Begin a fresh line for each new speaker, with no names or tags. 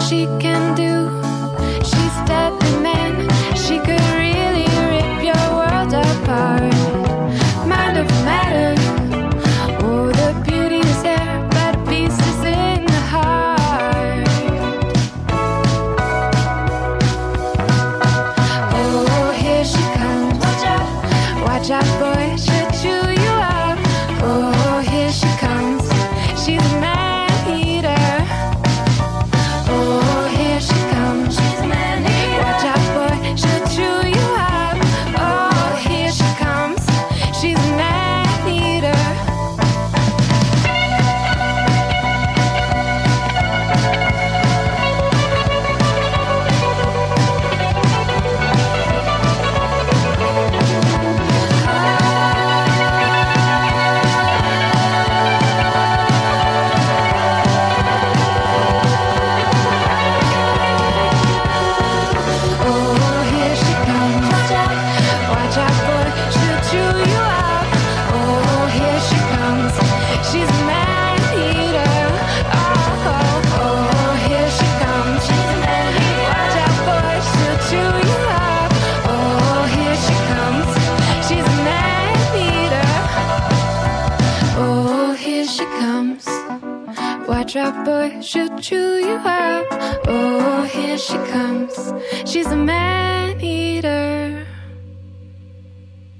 she can do. She's deadly man, she could really rip your world apart. Mind over matter, oh the beauty is there, but peace is in the heart. Oh here she comes, watch out boy, she'll chew you up. Oh here she comes, she's a man eater. Oh here she comes, she's a man eater. Watch out boy, she'll chew you up. Oh here she comes, she's a man eater. Oh here she comes, watch out boy, she'll chew you up. Oh here she comes, she's a man eater. Oh here she comes, she's a man eater. Watch out boy, she'll chew you up. Oh here she comes, she's a man eater. Oh here she comes, watch out boy, she'll chew you up. Oh here she comes, she's a man eater.